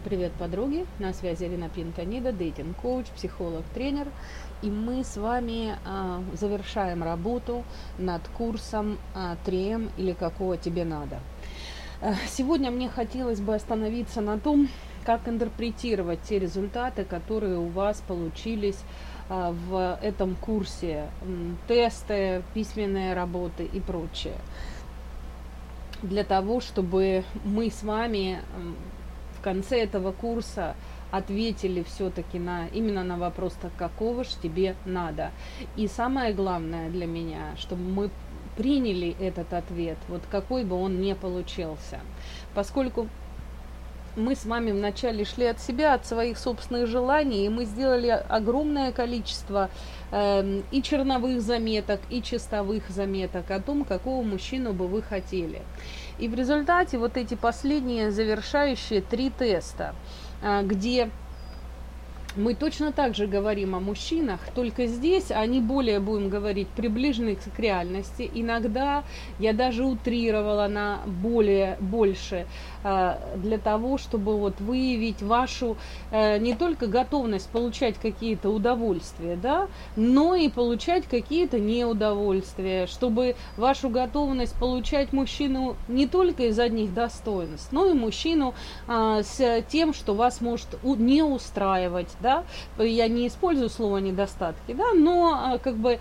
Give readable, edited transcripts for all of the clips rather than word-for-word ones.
Привет, подруги! На связи Ирина Пинтонида, дейтинг-коуч, психолог, тренер. И мы с вами завершаем работу над курсом 3М или какого тебе надо. Сегодня мне хотелось бы остановиться на том, как интерпретировать те результаты, которые у вас получились в этом курсе. Тесты, письменные работы и прочее. Для того, чтобы мы с вами в конце этого курса ответили все-таки именно на вопрос, так какого ж тебе надо. И самое главное для меня, чтобы мы приняли этот ответ, вот какой бы он ни получился. Поскольку мы с вами вначале шли от себя, от своих собственных желаний, и мы сделали огромное количество и черновых заметок, и чистовых заметок о том, какого мужчину бы вы хотели. И в результате вот эти последние завершающие 3 теста, где мы точно так же говорим о мужчинах, только здесь они более, будем говорить, приближены к реальности. Иногда я даже утрировала на больше, для того, чтобы вот выявить вашу не только готовность получать какие-то удовольствия, да, но и получать какие-то неудовольствия, чтобы вашу готовность получать мужчину не только из одних достоинств, но и мужчину с тем, что вас может не устраивать. Да? Я не использую слово недостатки, да, но как бы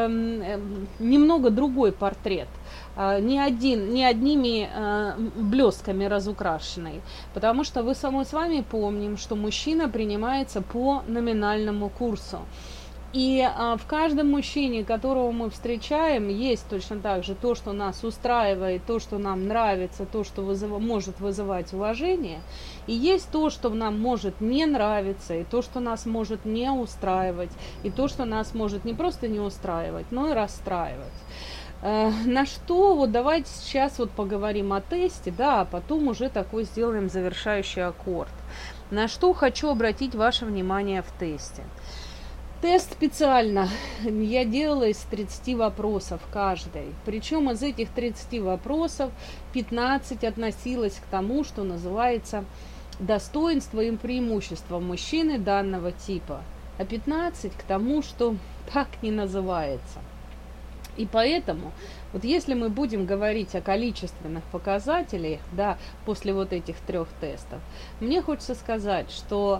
немного другой портрет, не одними блестками разукрашенный, потому что мы с вами помним, что мужчина принимается по номинальному курсу. И в каждом мужчине, которого мы встречаем, есть точно так же то, что нас устраивает, то, что нам нравится, то, что может вызывать уважение, и есть то, что нам может не нравиться, и то, что нас может не устраивать, и то, что нас может не просто не устраивать, но и расстраивать. На что, вот давайте сейчас вот поговорим о тесте, да, а потом уже такой сделаем завершающий аккорд. На что хочу обратить ваше внимание в тесте. Тест специально я делала из 30 вопросов каждый. Причем из этих 30 вопросов 15 относилось к тому, что называется достоинство и преимущество мужчины данного типа, а 15 к тому, что так не называется. И поэтому, вот если мы будем говорить о количественных показателях, да, после вот этих 3 тестов, мне хочется сказать, что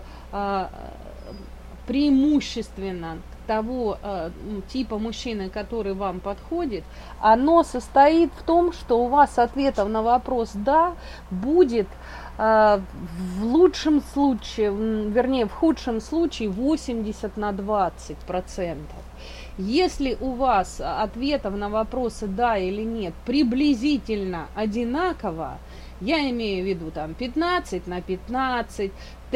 преимущественно того типа мужчины, который вам подходит, оно состоит в том, что у вас ответов на вопрос «да» будет в лучшем случае, вернее в худшем случае 80/20%. Если у вас ответов на вопросы «да» или «нет» приблизительно одинаково, я имею в виду там 15/15,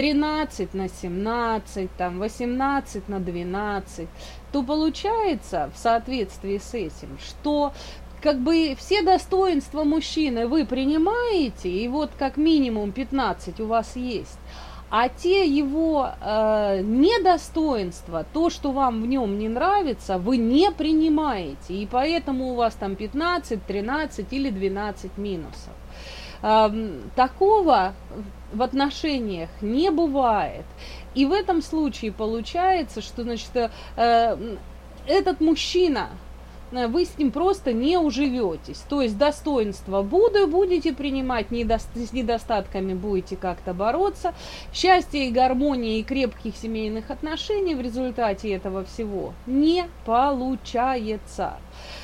13/17, там 18/12, то получается в соответствии с этим, что как бы все достоинства мужчины вы принимаете, и вот как минимум 15 у вас есть, а те его недостоинства, то, что вам в нем не нравится, вы не принимаете, и поэтому у вас там 15, 13 или 12 минусов. Такого в отношениях не бывает. И в этом случае получается, что значит, этот мужчина, вы с ним просто не уживетесь. То есть достоинства будете принимать, с недостатками будете как-то бороться. Счастье и гармонии и крепких семейных отношений в результате этого всего не получается.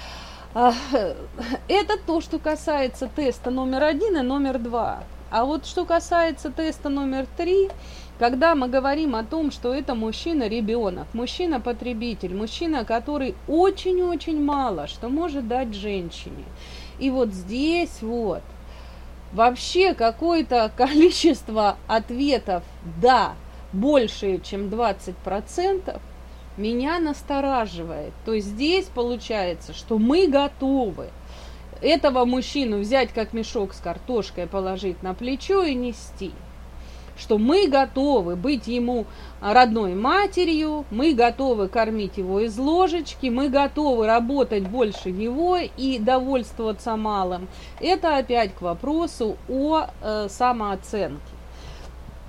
Это то, что касается теста номер 1 и номер 2. А вот что касается теста номер 3, когда мы говорим о том, что это мужчина-ребенок, мужчина-потребитель, мужчина, который очень-очень мало что может дать женщине. И вот здесь вот вообще какое-то количество ответов «да» больше, чем 20%, меня настораживает. То есть здесь получается, что мы готовы этого мужчину взять как мешок с картошкой, положить на плечо и нести. Что мы готовы быть ему родной матерью, мы готовы кормить его из ложечки, мы готовы работать больше него и довольствоваться малым. Это опять к вопросу о самооценке.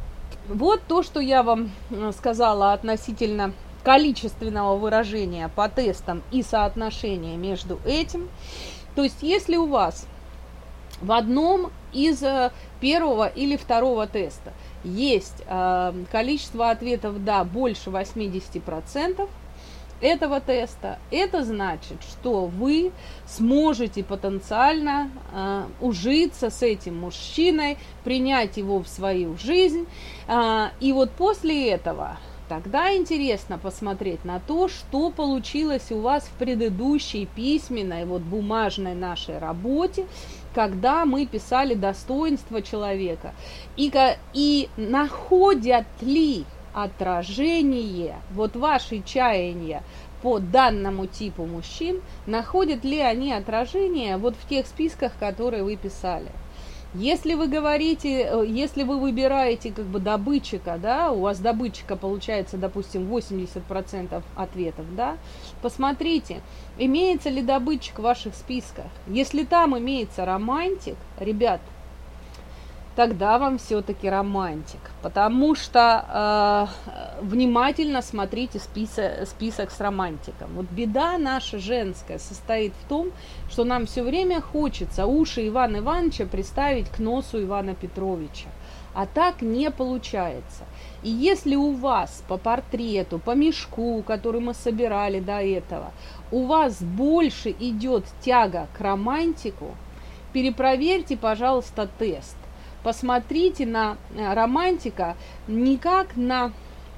Вот то, что я вам сказала относительно количественного выражения по тестам и соотношения между этим. То есть, если у вас в одном из первого или второго теста есть количество ответов «да» больше 80% этого теста, это значит, что вы сможете потенциально ужиться с этим мужчиной, принять его в свою жизнь. И вот после этого тогда интересно посмотреть на то, что получилось у вас в предыдущей письменной, вот бумажной нашей работе, когда мы писали достоинство человека. И находят ли отражение, вот ваши чаяния по данному типу мужчин, находят ли они отражение вот в тех списках, которые вы писали. Если вы говорите, если вы выбираете как бы добытчика, да, у вас добытчика получается, допустим, 80% ответов, да, посмотрите, имеется ли добытчик в ваших списках. Если там имеется романтик, ребят, тогда вам все-таки романтик, потому что внимательно смотрите список с романтиком. Вот беда наша женская состоит в том, что нам все время хочется уши Ивана Ивановича приставить к носу Ивана Петровича, а так не получается. И если у вас по портрету, по мешку, который мы собирали до этого, у вас больше идет тяга к романтику, перепроверьте, пожалуйста, тест. Посмотрите на романтика не как на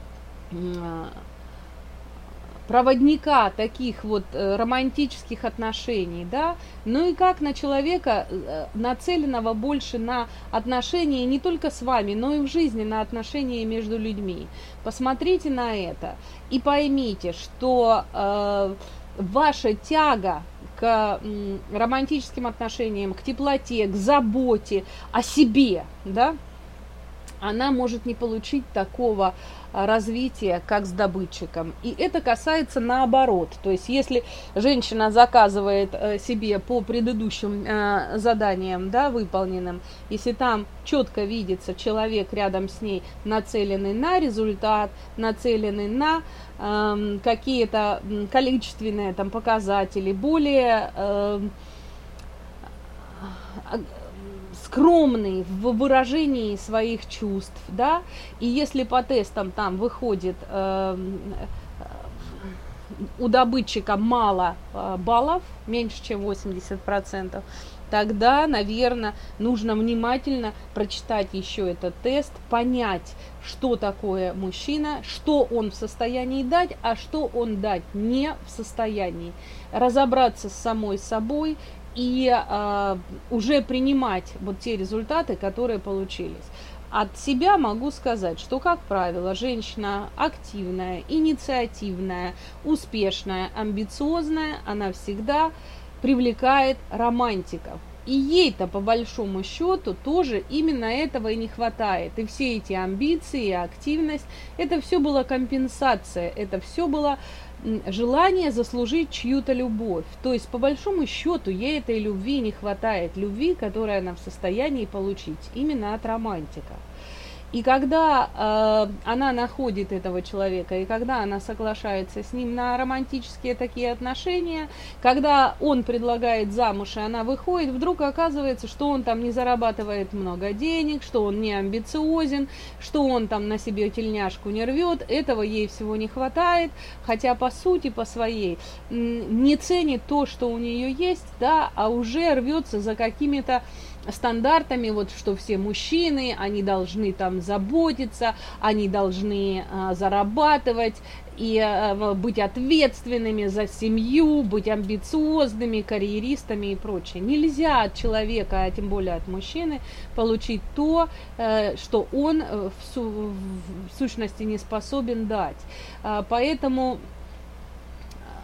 проводника таких вот романтических отношений, да, но и как на человека, нацеленного больше на отношения не только с вами, но и в жизни, на отношения между людьми. Посмотрите на это и поймите, что ваша тяга к романтическим отношениям, к теплоте, к заботе о себе, да, она может не получить такого развития, как с добытчиком. И это касается наоборот. То есть, если женщина заказывает себе по предыдущим заданиям, да, выполненным, если там четко видится человек рядом с ней, нацеленный на результат, нацеленный на какие-то количественные там показатели, более скромный в выражении своих чувств, да, и если по тестам там выходит у добытчика мало баллов, меньше чем 80%, тогда, наверное, нужно внимательно прочитать еще этот тест, понять, что такое мужчина, что он в состоянии дать, а что он дать не в состоянии. Разобраться с самой собой и уже принимать вот те результаты, которые получились. От себя могу сказать, что, как правило, женщина активная, инициативная, успешная, амбициозная, она всегда привлекает романтиков. И ей-то, по большому счету, тоже именно этого и не хватает. И все эти амбиции, и активность, это все была компенсация, это все было желание заслужить чью-то любовь. То есть, по большому счету, ей этой любви не хватает. Любви, которую она в состоянии получить именно от романтика. И когда она находит этого человека, и когда она соглашается с ним на романтические такие отношения, когда он предлагает замуж, и она выходит, вдруг оказывается, что он там не зарабатывает много денег, что он не амбициозен, что он там на себе тельняшку не рвет, этого ей всего не хватает, хотя по сути, по своей, не ценит то, что у нее есть, да, а уже рвется за какими-то стандартами, вот что все мужчины, они должны там заботиться, они должны зарабатывать и быть ответственными за семью, быть амбициозными, карьеристами и прочее. Нельзя от человека, а тем более от мужчины, получить то, что он в сущности не способен дать. Поэтому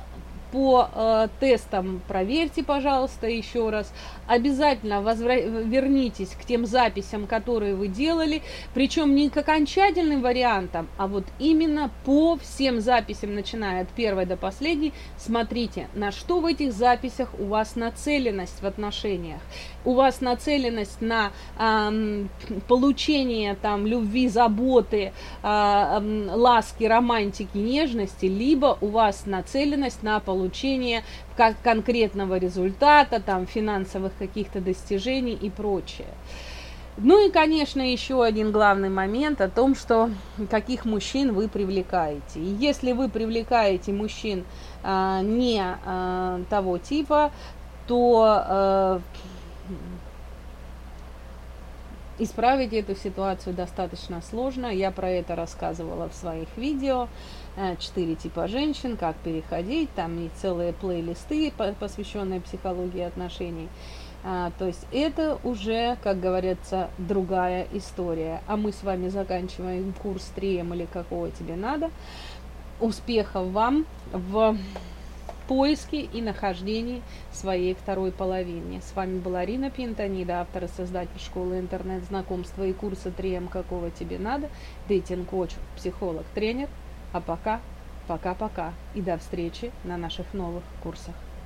по тестам проверьте, пожалуйста, еще раз. Обязательно вернитесь к тем записям, которые вы делали, причем не к окончательным вариантам, а вот именно по всем записям, начиная от первой до последней. Смотрите, на что в этих записях у вас нацеленность в отношениях. У вас нацеленность на получение там любви, заботы, ласки, романтики, нежности, либо у вас нацеленность на получение конкретного результата, там, финансовых каких-то достижений и прочее. Ну и, конечно, еще один главный момент о том, что каких мужчин вы привлекаете. И если вы привлекаете мужчин не того типа, то исправить эту ситуацию достаточно сложно. Я про это рассказывала в своих видео. 4 типа женщин, как переходить. Там и целые плейлисты, посвященные психологии отношений. То есть это уже, как говорится, другая история. А мы с вами заканчиваем курс 3М или какого тебе надо. Успехов вам в поиске и нахождении своей второй половины. С вами была Рина Пинтонида, автор и создатель школы интернет-знакомства и курса 3М какого тебе надо, дейтинг-коуч, психолог, тренер. А пока, пока-пока и до встречи на наших новых курсах.